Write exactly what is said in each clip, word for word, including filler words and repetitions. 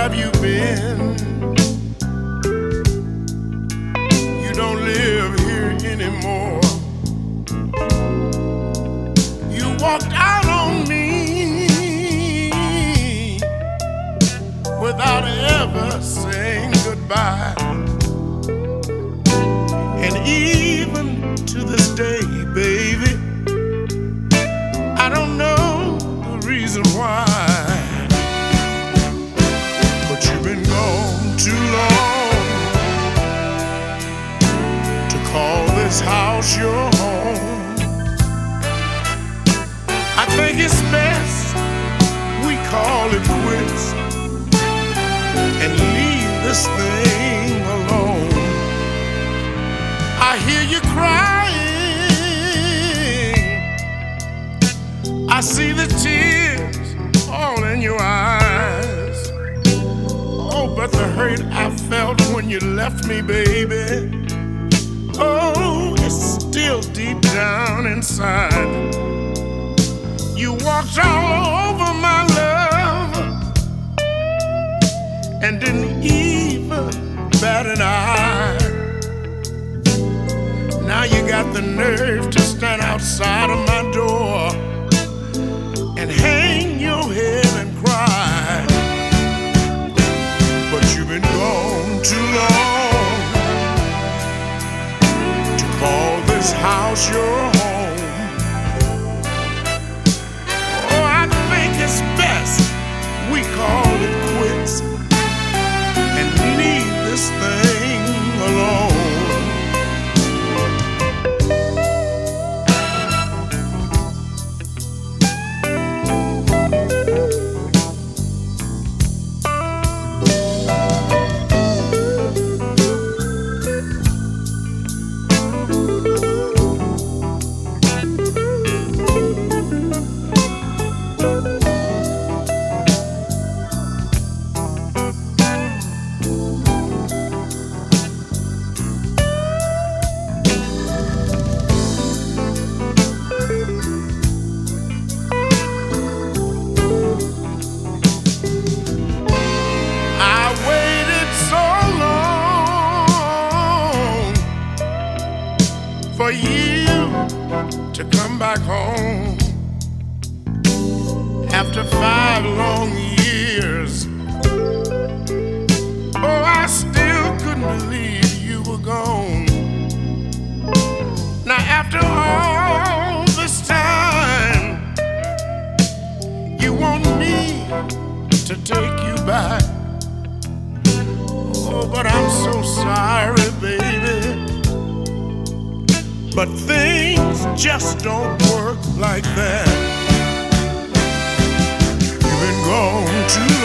have you been? You don't live here anymore. You walked out on me without ever saying goodbye. And even to this day, baby, I don't know the reason why. But you've been gone too long to call this house your home. I think it's best we call it quits and leave this thing alone. I hear you crying, I see the tears all in your eyes. Oh, but the hurt I felt when you left me, baby, oh, it's still deep down inside. You walked all over my love and didn't even bat an eye. Now you got the nerve to stand outside of my door and hang your head and cry. But you've been gone too long to call this house your home. Oh, I think it's best we call it quits and leave this thing alone. For you to come back home after five long years. Oh, I still couldn't believe you were gone. Now after all this time, you want me to take you back. Oh, but I'm so sorry, baby, but things just don't work like that. You've been gone too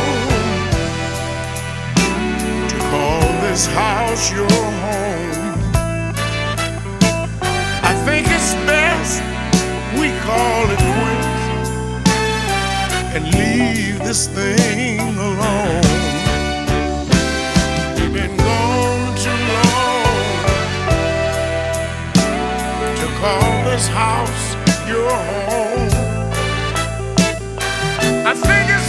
long to call this house your home. I think it's best we call it quits and leave this thing alone. You've been gone too long to call this house your home. I think it's